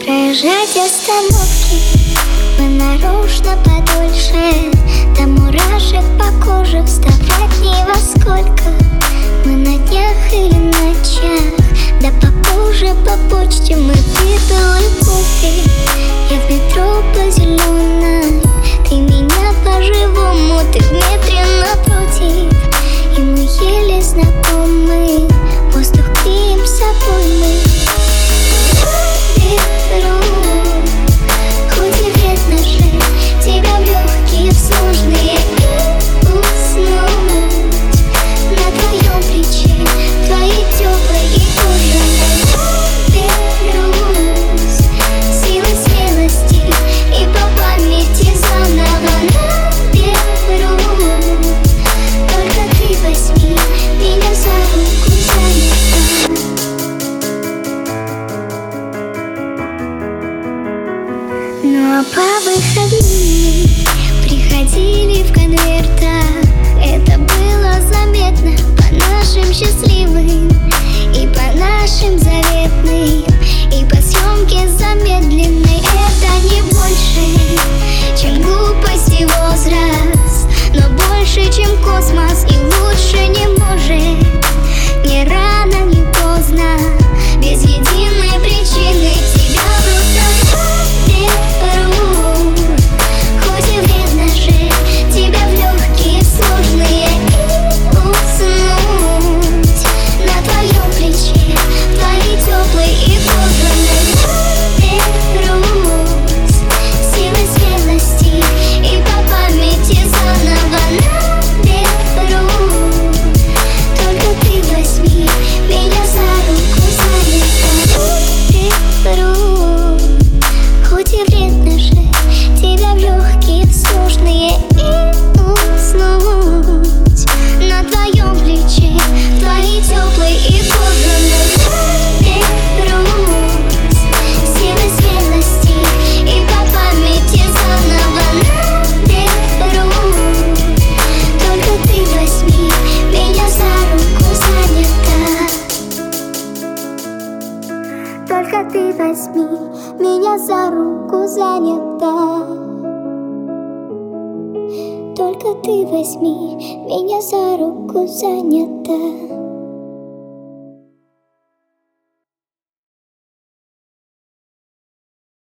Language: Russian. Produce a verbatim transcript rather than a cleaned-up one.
Проезжать остановки мы нарочно подольше, до мурашек по коже вставать ни во сколько. Мы на днях или ночах, да попозже по почте мы выпили кофе. Я в метро по зеленой, ты меня по-живому, ты в метре напротив. И мы еле знакомы, воздух клеим с собой мы. Хоть и вредно же тебя в легкие сложные и уснуть на твоем плече, твоей теплой и кожаной. Берусь силой смелости и по памяти заново наберу. Только ты возьми меня за руку, занята. Ну а по выходным приходили в конвертах. Это было заметно по нашим счастливым и по нашим заветным, и по съемке замедленной. Это не больше, чем глупость и возраст, но больше, чем космос, и лучше не может. Не рано, не поздно, без единой причины тебя просто беру. Хоть и вредно же тебя в легкие сложные и уснуть на твоем плече, твоей теплой и кожаной. Берусь силой смелости и по памяти заново наберу. Только ты возьми меня за руку, занята. Беру. Хоть и вредно же тебя в легкие сложные и уснуть на твоем плече, твоей теплой и кожаной. Берусь силой смелости и по памяти заново наберу. Только ты возьми меня за руку, занята. Только ты возьми меня за руку, занята. Только ты возьми меня за руку, занята.